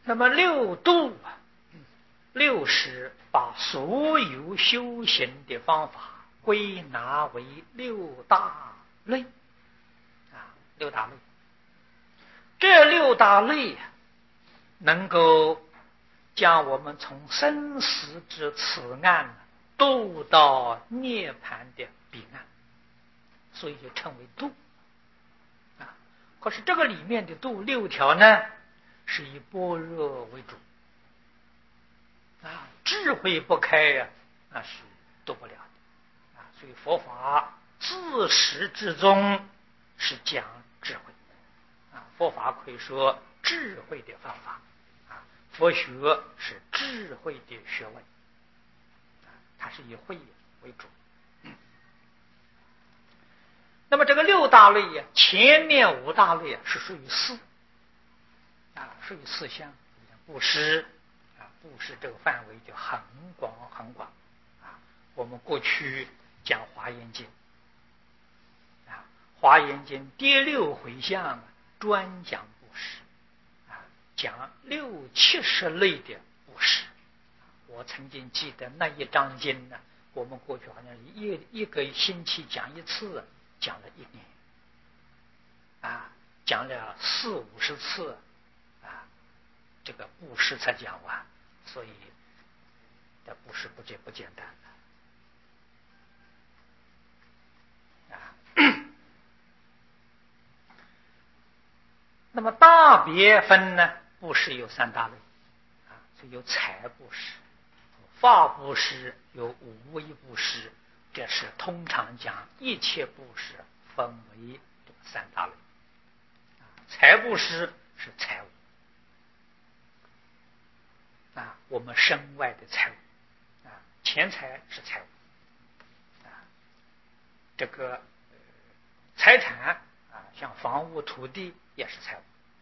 那么六度啊，六是把所有修行的方法归纳为六大类啊，六大类。这六大类能够将我们从生死之此岸渡到涅槃的彼岸，所以就称为度啊。可是这个里面的度六条呢，是以般若为主啊，智慧不开呀，那是度不了的啊。所以佛法自始至终是讲智慧啊，佛法可以说智慧的方法啊，佛学是智慧的学问啊，它是以慧为主。那么这个六大类呀，前面五大类是属于四啊，属于四项，布施啊，布施这个范围就很广很广啊。我们过去讲华严经啊，华严经第六回向专讲布施啊，讲60-70类的布施。我曾经记得那一章经呢，我们过去好像一个星期讲一次，讲了1年啊，讲了40-50次啊，这个布施才讲完，所以这布施不简单啊。那么大别分呢，布施有3大类啊，所以有财布施、法布施，有无为布施，这是通常讲一切布施分为这个3大类啊。财布施是财物啊，我们身外的财物啊，钱财是财物啊，这个财产啊，像房屋、土地也是财物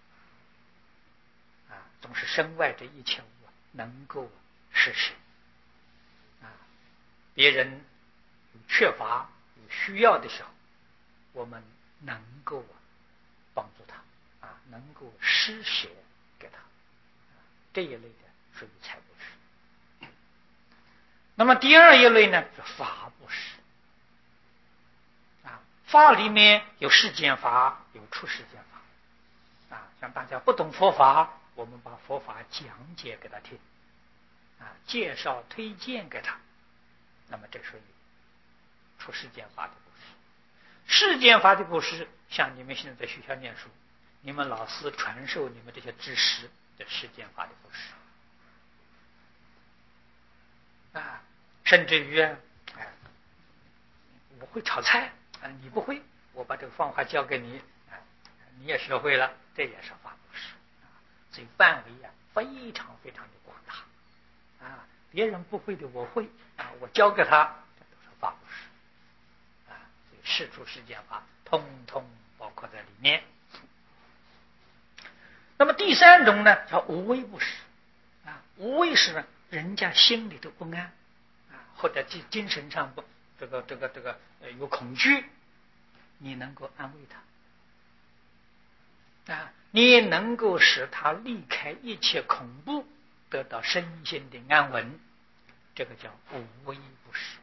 啊，总是身外这一切物能够施舍啊，别人有缺乏、有需要的时候，我们能够帮助他啊，能够施舍给他，这一类的属于财布施。那么第二一类呢，是法布施啊，法里面有世间法，有出世间法啊。像大家不懂佛法，我们把佛法讲解给他听啊，介绍推荐给他，那么这属于出世间法的布施。世间法的布施，像你们现在在学校念书，你们老师传授你们这些知识的世间法的布施啊，甚至于我会炒菜啊，你不会，我把这个方法教给你啊，你也学会了，这也是法布施啊。所以范围非常非常的广大啊，别人不会的我会啊，我教给他，这都是法布施啊。所以世出世间法通通包括在里面。那么第3种呢，叫无为布施啊。无为是人家心里头不安啊，或者精神上不有恐惧，你能够安慰他啊，你能够使他离开一切恐怖，得到身心的安稳，这个叫无为布施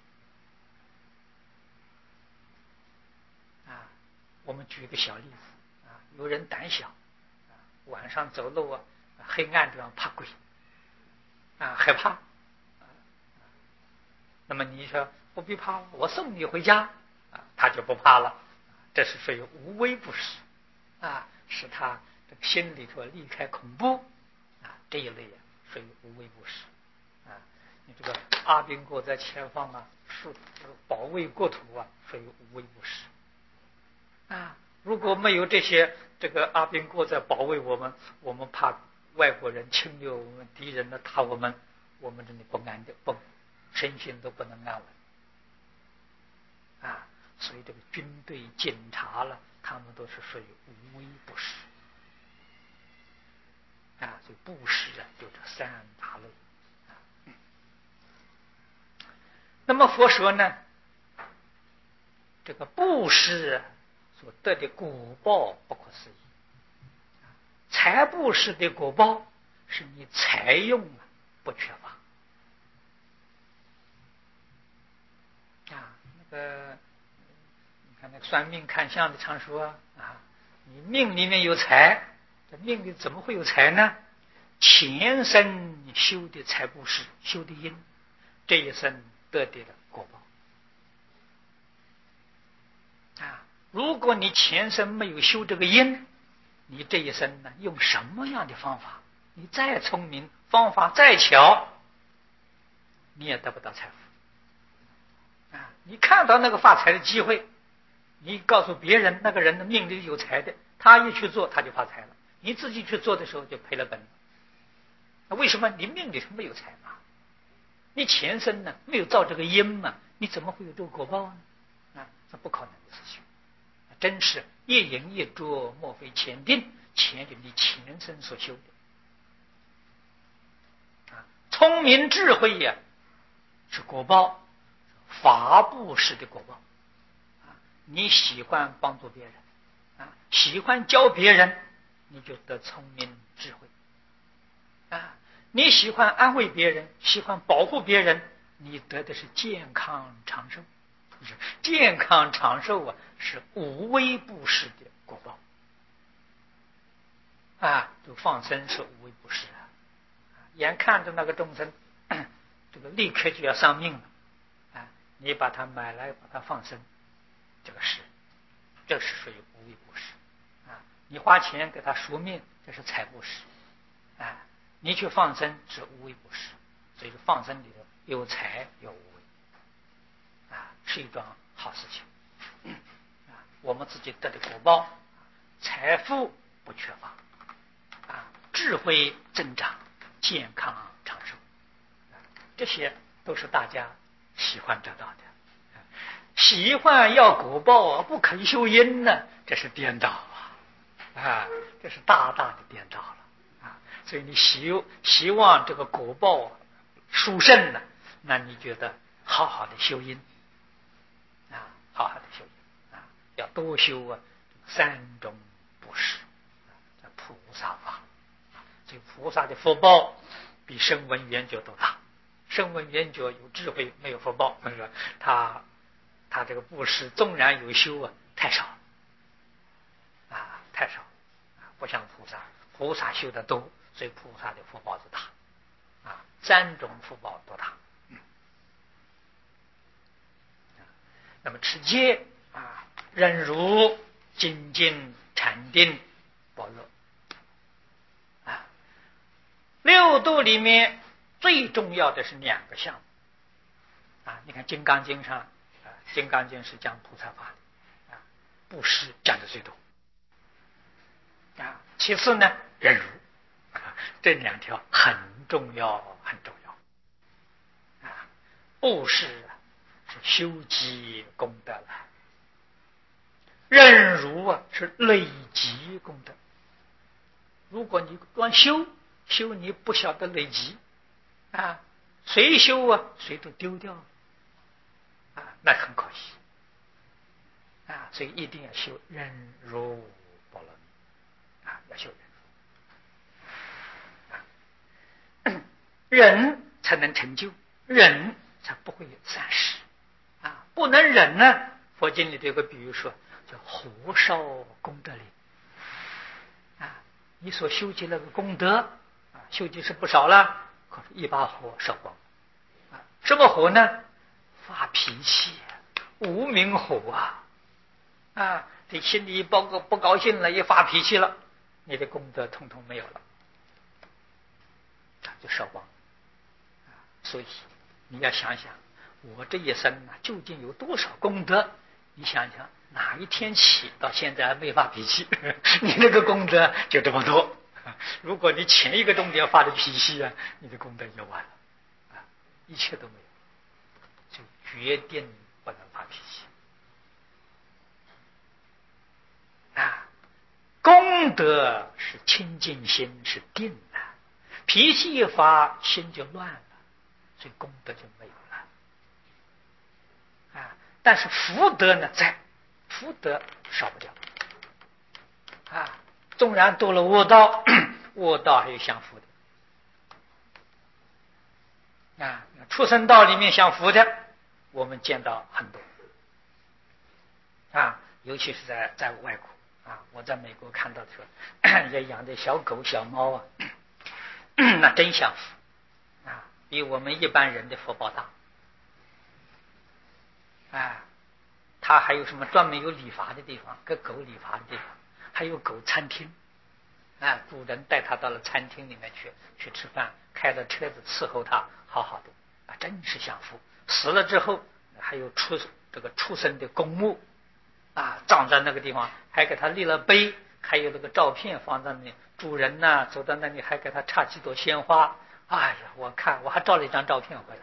啊。我们举一个小例子啊，有人胆小啊，晚上走路啊，黑暗地方怕鬼啊，害怕。那么你说不必怕，我送你回家啊，他就不怕了。这是属于无为布施啊，使他这个心里头离开恐怖啊，这一类属于无为布施啊。你这个阿兵哥在前方啊，是保卫国土啊，属于无为布施啊。如果没有这个阿兵哥在保卫我们，我们怕外国人侵略我们，敌人呢打我们真的不安的，身心都不能安稳啊。所以这个军队、警察了，他们都是属于无为布施啊。所以布施就这3大类啊。那么佛说呢，这个布施所得的果报不可思议。财布施的果报是你财用不缺乏啊。你看那个算命看相的常说你命里面有财，这命里怎么会有财呢？前生修的财布施，修的因，这一生得的果报如果你前生没有修这个因，你这一生呢，用什么样的方法，你再聪明，方法再巧，你也得不到财富你看到那个发财的机会，你告诉别人那个人的命里有财的，他一去做他就发财了，你自己去做的时候就赔了本了。为什么？你命里头没有财嘛，你前生呢没有造这个因嘛，你怎么会有这个果报呢？这不可能的事情，真是一因一着，莫非前定，前定你前生所修的聪明智慧是果报，法布施的果报你喜欢帮助别人喜欢教别人，你就得聪明智慧你喜欢安慰别人，喜欢保护别人，你得的是健康长寿。健康长寿是无微不施的果报就放生是无微不施眼看着那个众生这个立刻就要丧命了你把它买来把它放生，这是属于无微不施你花钱给他赎命，这是财布施你去放生是无微不施，所以放生里头有财有无微是一桩好事情我们自己得的果报，财富不缺乏智慧增长，健康长寿这些都是大家喜欢得到的喜欢要果报不肯修因呢，这是颠倒这是大大的颠倒了所以你希望这个果报殊胜呢，那你觉得好好的修因好好的修因要多修三种布施菩萨法这菩萨的福报比声闻缘觉都大，声闻缘觉有智慧没有福报，他这个布施纵然有修太少太少不像菩萨修得多，所以菩萨的福报就大三种福报都大那么持戒忍辱精进禅定般若六度里面最重要的是两个项目你看金刚经上金刚经是讲菩萨法的布施讲的最多其次呢忍辱这两条很重要很重要布施是修积功德了，忍辱是累积功德。如果你光修你不晓得累积谁修谁都丢掉了那很可惜所以一定要修忍辱波罗蜜要修忍辱忍才能成就，忍才不会有散失不能忍呢，佛经里头有个比喻说叫火烧功德林你所修集那个功德修集是不少了，可是一把火烧光什么火呢？发脾气无明火你心里不高兴了，一发脾气了，你的功德统统没有了就烧光所以你要想想我这一生究竟有多少功德，你想想哪一天起到现在还没发脾气你那个功德就这么多如果你前一个钟点发的脾气你的功德就完了一切都没有，就决定不能发脾气功德是清净心，是定的，脾气一发心就乱了，所以功德就没有了但是福德呢在，福德少不掉纵然多了恶道恶道还有享福的啊，畜生道里面享福的，我们见到很多啊，尤其是在外国啊，我在美国看到的时候，也养的小狗小猫啊，那真享福啊，比我们一般人的福报大啊。他还有什么专门有理发的地方，给狗理发的地方，还有狗餐厅啊，主人带他到了餐厅里面去吃饭，开着车子伺候他，好好的啊，真是享福。死了之后还有这个畜生的公墓啊，葬在那个地方，还给他立了碑，还有那个照片放在那里，主人呢走到那里还给他插几朵鲜花。哎呀，我看我还照了一张照片回来。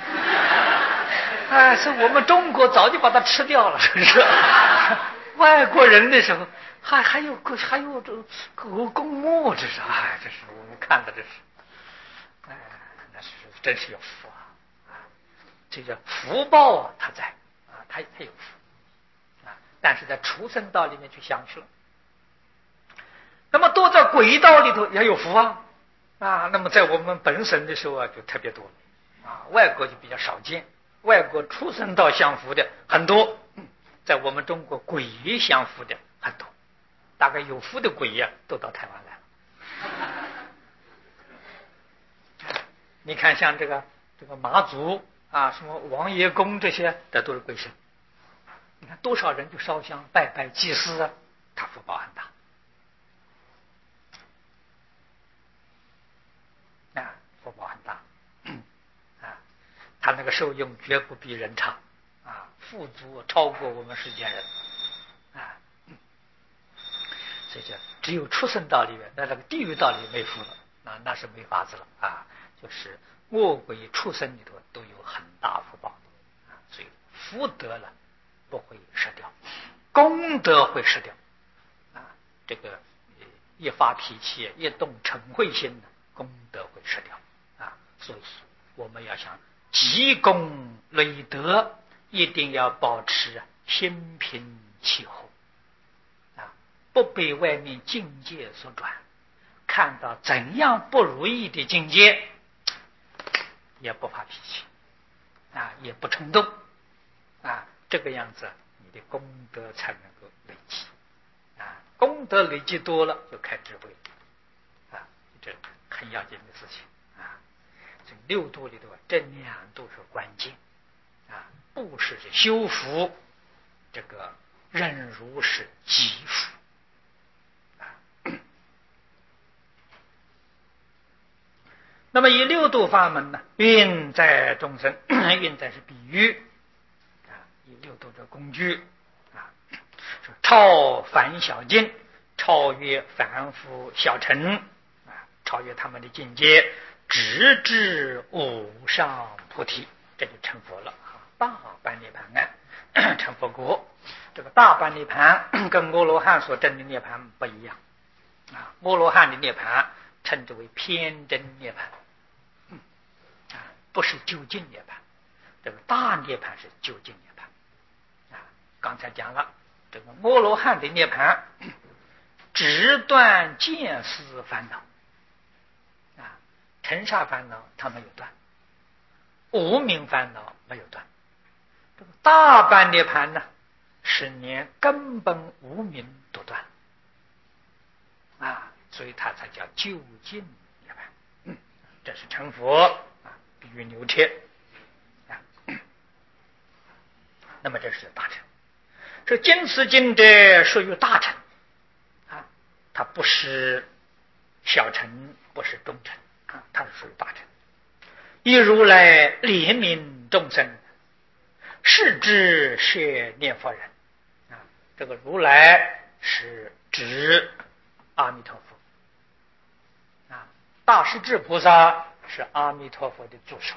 哎，是我们中国早就把它吃掉了，是不是？外国人的时候还有这狗公墓，这是哎，这是我们看的，这是哎，那是真是有福啊！这个福报啊，他在啊，他有福啊，但是在畜生道里面去享受，那么多在鬼道里头也有福啊啊，那么在我们本省的时候啊，就特别多啊，外国就比较少见。外国畜生道享福的很多，在我们中国鬼享福的很多，大概有福的鬼呀，都到台湾来了。你看，像这个马祖啊，什么王爷公这些，这都是鬼神。你看多少人就烧香拜拜祭祀啊，他福报很大啊，福报很大。他那个受用绝不比人差啊，富足超过我们世间人啊，所以就只有畜生道里面，在那个地狱道里没福了，那是没法子了啊，就是恶鬼畜生里头都有很大福报啊，所以福德了不会失掉，功德会失掉啊，这个一发脾气一动嗔恚心呢，功德会失掉啊，所以我们要想积功累德，一定要保持心平气和啊，不被外面境界所转，看到怎样不如意的境界也不发脾气啊，也不冲动啊，这个样子你的功德才能够累积啊，功德累积多了就开智慧啊，这很要紧的事情啊。这六度里头这两度是关键啊，布施是修福，这个忍辱是积福啊。那么以六度法门呢，运在众生，运在是比喻啊，以六度的工具啊，超凡小境，超越凡夫小乘啊，超越他们的境界。直至无上菩提，这就成佛了啊！大般涅盘啊，成佛国。这个大般涅盘跟阿罗汉所证的涅盘不一样啊！阿罗汉的涅盘称之为偏真涅盘，啊，不是究竟涅盘。这个大涅盘是究竟涅盘啊！刚才讲了，这个阿罗汉的涅盘只断见思烦恼。尘沙烦恼他没有断，无明烦恼没有断，这个大般涅盘呢，是连根本无明都断啊，所以它才叫究竟涅盘。这是成佛啊，比喻牛车啊。那么这是大乘，这经此经者属于大乘啊，它不是小乘，不是中乘。它是属于大乘，以如来怜悯众生，是知是念佛人啊。这个如来是指阿弥陀佛啊，大势至菩萨是阿弥陀佛的助手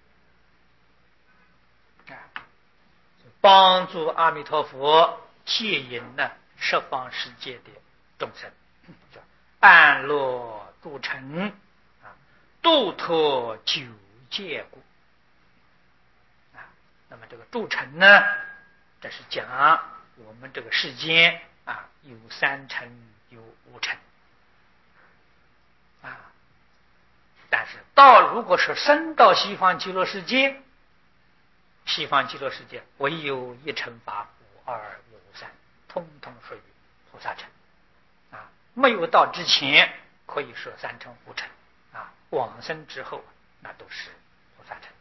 啊，帮助阿弥陀佛接引呢十方世界的众生，叫安乐诸尘。度脱九界故啊，那么这个诸尘呢，这是讲我们这个世间啊，有三尘有五尘啊，但是如果是升到西方极乐世界，西方极乐世界唯有一乘法无二有三，通通属于菩萨乘啊。没有到之前可以说三乘五乘啊，往生之后那都是菩萨乘。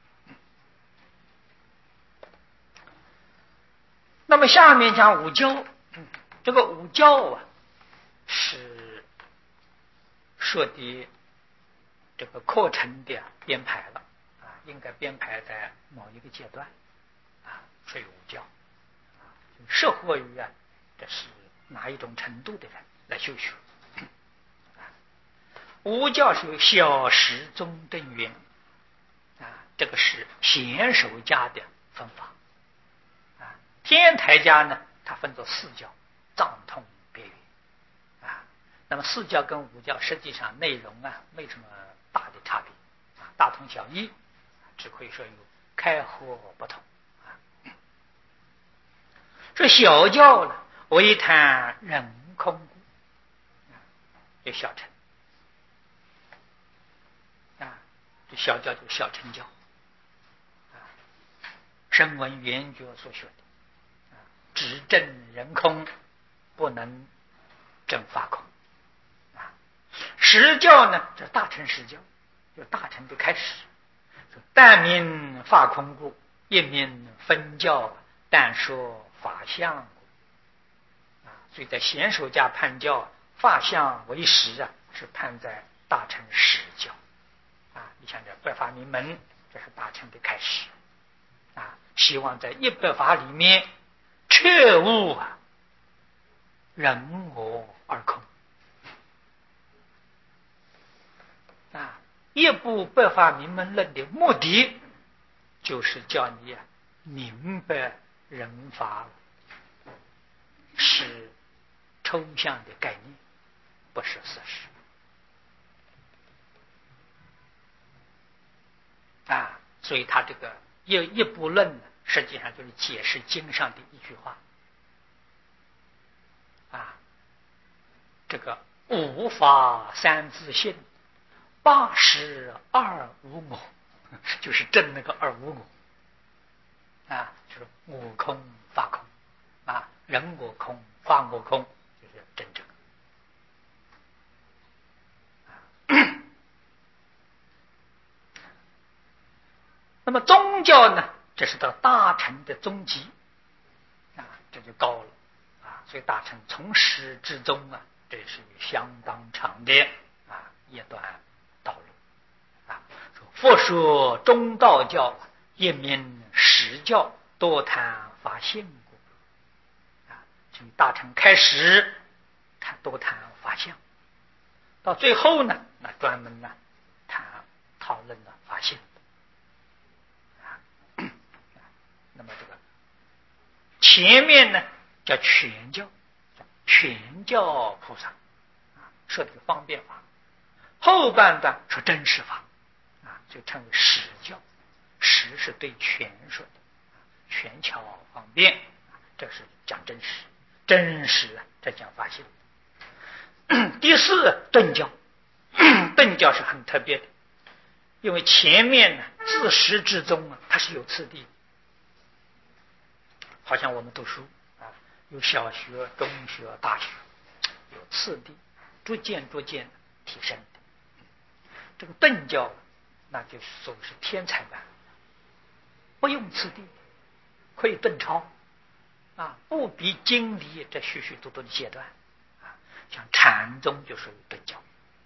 那么下面讲五教，这个五教啊是说的这个课程的编排了啊，应该编排在某一个阶段啊，属于五教啊，适合于啊这是哪一种程度的人来修学啊。五教是有小时中等圆啊，这个是贤首家的分法。天台家呢，它分作四教，藏通别圆啊。那么四教跟五教实际上内容啊没什么大的差别啊，大同小异，只可以说有开合不同啊。这小教呢，唯谈人空故啊，有小乘啊，这小教就是小乘教啊，声闻缘觉所学的。只证人空，不能证法空啊。实教呢，这大乘实教，就大乘的开始，但名法空故，一名分教，但说法相故啊。所以在贤首家判教，法相为实啊，是判在大乘实教啊。你像这百法明门，这是大乘的开始啊。希望在100法里面。彻悟啊，人我二空啊！一部百法明门论的目的，就是叫你啊明白人法是抽象的概念，不是事实啊！所以他这个一部论呢，实际上就是解释经上的一句话啊，这个五法三自性82无我，就是证那个二无我啊，就是我空法空啊，人我空法我空，就是真正那么宗教呢，这是到大乘的终极啊，这就高了啊，所以大乘从始至终啊，这是相当长的啊一段道路啊。佛说中道教，一名实教，多谈法性故啊。从大乘开始，他多谈法相，到最后呢，那专门呢讨论了法性。那么这个前面呢叫全教，全教菩萨啊，说这个方便法，后半段说真实法啊，就称为实教。实是对全说的，全巧方便，这是讲真实，真实这讲法性。第四顿教，顿教是很特别的，因为前面呢自始至终啊，它是有次第的。好像我们读书啊，有小学、中学、大学，有次第，逐渐提升的。这个顿教，那就是所谓是天才班，不用次第，可以顿超啊，不必经历这许许多多的阶段啊。像禅宗就属于顿教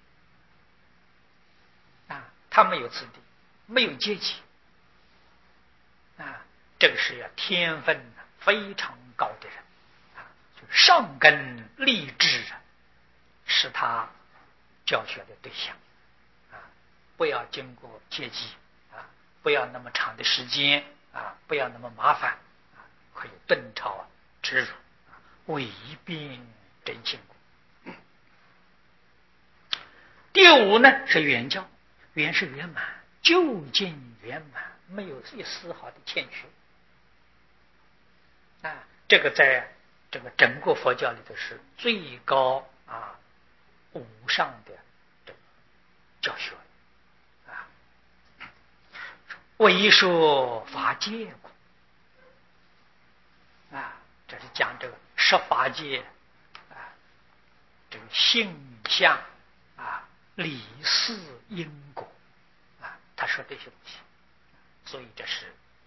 啊，他没有次第，没有阶级啊，这个是天分非常高的人啊，就上根立志是他教学的对象啊，不要经过阶级啊，不要那么长的时间啊，不要那么麻烦啊，可以顿超直入啊，唯边真性故。第五呢是圆教，圆是圆满，究竟圆满，没有一丝毫的欠缺。啊，这个在这个整个佛教里头是最高啊无上的这个教学啊， 为说法界故。这是讲这个十法界这个性相理事因果他说这些东西，所以这是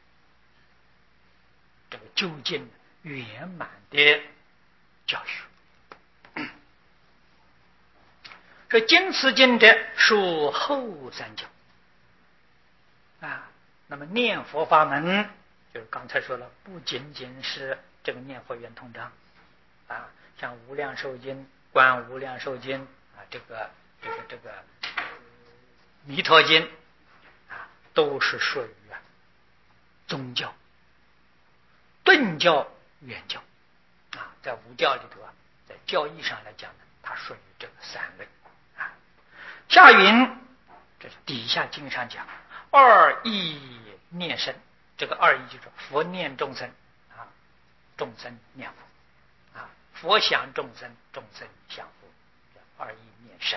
这个究竟圆满的教学。说经此经者属后三教那么念佛法门就是刚才说了，不仅仅是这个念佛圆通章像无量寿经、观无量寿经这个弥陀经都是属于宗教、顿教、圆教在五教里头在教义上来讲呢，它属于这个三类下云这是底下经上讲二义念身，这个二义就是佛念众生众生念佛佛想众生，众生想佛，二义念身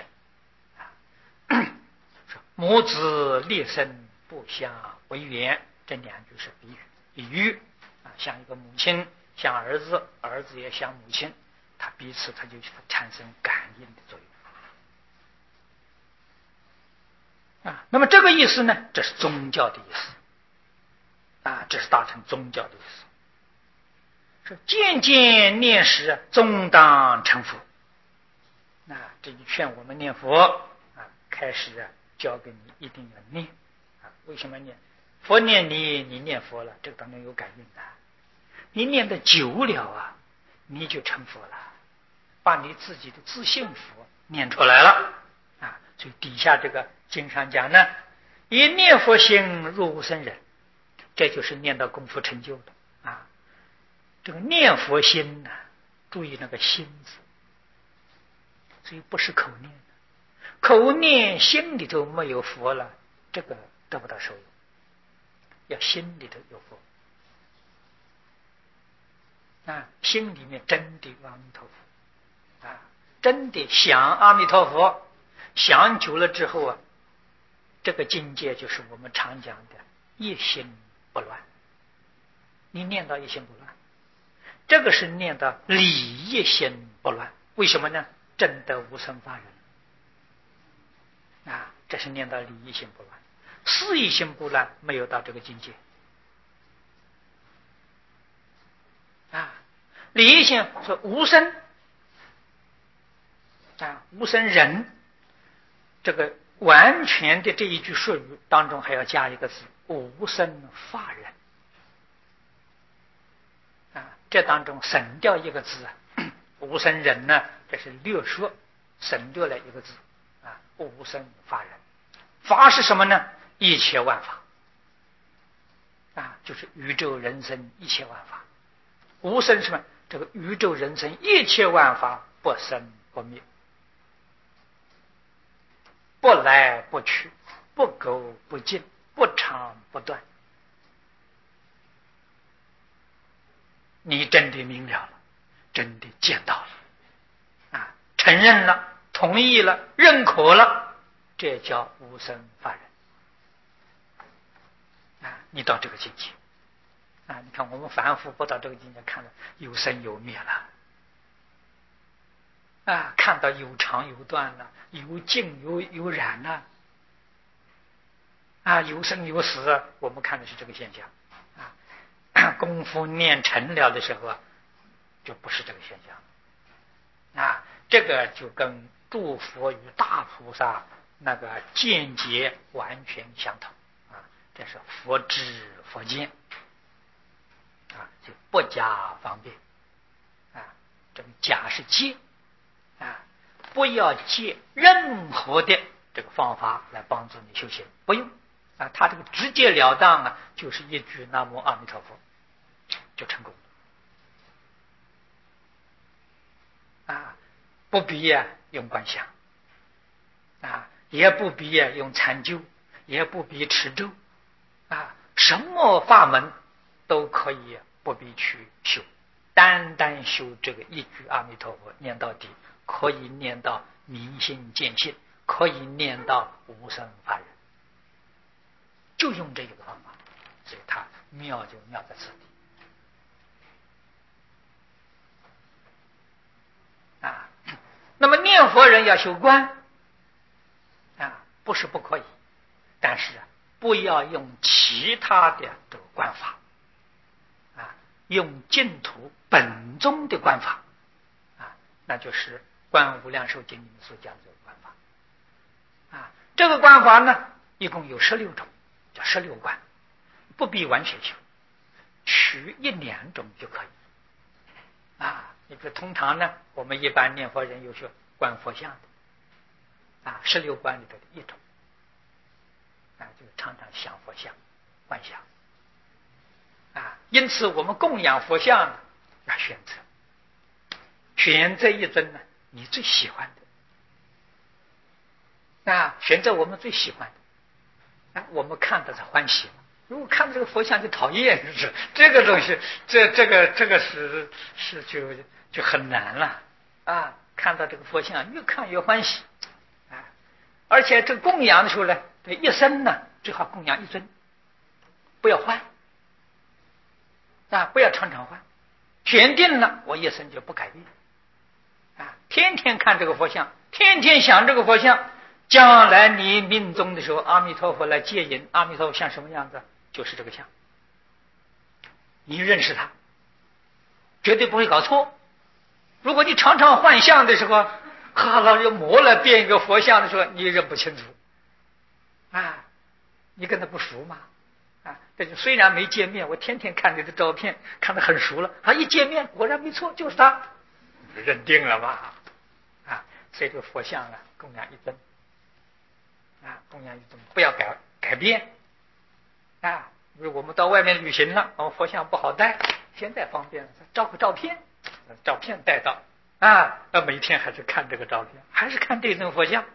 母子列身不相为缘，这两句是比喻像一个母亲像儿子，儿子也像母亲，他彼此他就产生感应的作用那么这个意思呢，这是宗教的意思这是大乘宗教的意思。说渐渐念时终当成佛，这就劝我们念佛开始教给你一定要念为什么念？佛念你，你念佛了，这个当中有感应的。你念的久了你就成佛了，把你自己的自性佛念出来了所以底下这个经上讲呢，以念佛心入无生忍，这就是念到功夫成就的这个念佛心注意那个心字，所以不是口念口念心里头没有佛了，这个得不到受用，要心里头有佛心里面真的有阿弥陀佛真的想阿弥陀佛，想久了之后这个境界就是我们常讲的一心不乱。你念到一心不乱，这个是念到理一心不乱，为什么呢？证得无生法忍这是念到理一心不乱，事一心不乱没有到这个境界理一心说无生无生忍，这个完全的这一句术语当中还要加一个字无生法忍这当中省掉一个字无生忍呢，这是略说省略了一个字无生法忍。法是什么呢？一切万法就是宇宙人生一切万法。无生什么？这个宇宙人生一切万法不生不灭，不来不去，不垢不净，不长不断。你真的明了了，真的见到了承认了，同意了，认可了，这叫无生法忍你到这个境界你看我们凡夫不到这个境界，看到有生有灭了看到有长有断了，有净有染了有生有死我们看的是这个现象功夫念成了的时候就不是这个现象这个就跟诸佛与大菩萨那个见解完全相同这是佛知佛见就不加方便这个假是借不要借任何的这个方法来帮助你修行，不用他这个直截了当就是一句南无阿弥陀佛就成功不必用观想也不必用禅修，也不必持咒什么法门都可以不必去修，单单修这个一句阿弥陀佛念到底，可以念到明心见性，可以念到无生法忍就用这个方法，所以它妙就妙在此地啊。那么念佛人要修观啊，不是不可以，但是不要用其他的这个观法啊，用净土本宗的观法啊，那就是《观无量寿经》里面所讲的这个观法啊。这个观法呢，一共有16种，叫16观，不必完全修，取1、2种就可以啊。你比如通常呢，我们一般念佛人有说观佛像的啊，16观里头的一种啊，就是常常想佛像、观想啊。因此，我们供养佛像要选择一尊呢，你最喜欢的啊，选择我们最喜欢的啊，我们看到是欢喜。如果看这个佛像就讨厌，就是这个东西，这个是就很难了啊！看到这个佛像，越看越欢喜啊！而且这供养的时候呢，这一生呢最好供养一尊，不要换啊，不要常常换。选定了，我一生就不改变啊！天天看这个佛像，天天想这个佛像，将来你命终的时候，阿弥陀佛来接引，阿弥陀佛像什么样子？就是这个像，你认识它，绝对不会搞错。如果你常常换相的时候，好了又磨了变一个佛像的时候，你认不清楚啊，你跟他不熟嘛啊。这就虽然没见面，我天天看你的照片，看得很熟了啊，一见面果然没错，就是他，认定了嘛啊。所以这个佛像啊，供养一尊啊，供养一尊，不要改变。啊，如果我们到外面旅行了，佛像不好带，现在方便，照个照片带到啊，每天还是看这个照片，还是看这尊佛像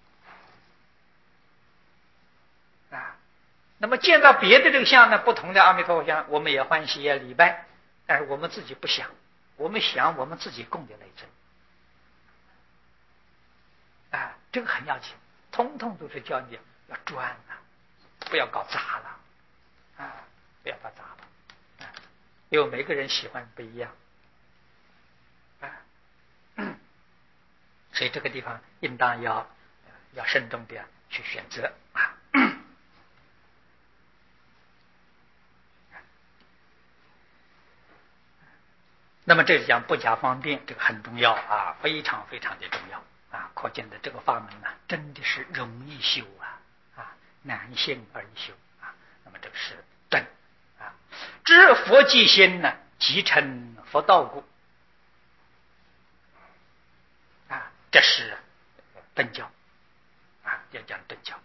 啊。那么见到别的这个像呢，不同的阿弥陀佛像，我们也欢喜也礼拜，但是我们自己不想，我们想我们自己供的那尊啊，这个很要紧，通通都是教你要专啊，不要搞杂了。啊，不要把杂了啊，因为每个人喜欢不一样啊，所以这个地方应当要慎重的去选择啊。那么这是讲不假方便，这个很重要啊，非常非常的重要啊，可见的这个法门呢，真的是容易修啊，难信而易修啊。那么这个是真啊，知佛即心呢，即成佛道故啊，这是真教啊，要讲真教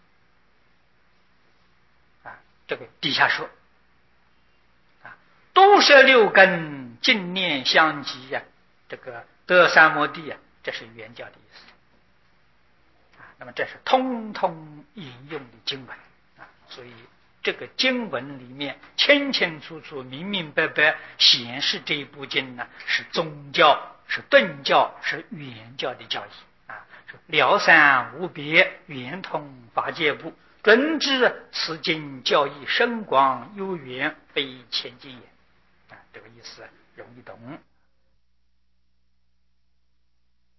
啊。这个底下说啊，都摄6根，净念相继呀，这个得三摩地啊，这是原教的意思啊。那么这是通通引用的经文啊，所以这个经文里面清清楚楚、明明白白显示这一部经呢，是宗教、是顿教、是原教的教义啊，是了散无别，圆通法界部，准知此经教义深广悠远，非浅近也啊，这个意思容易懂。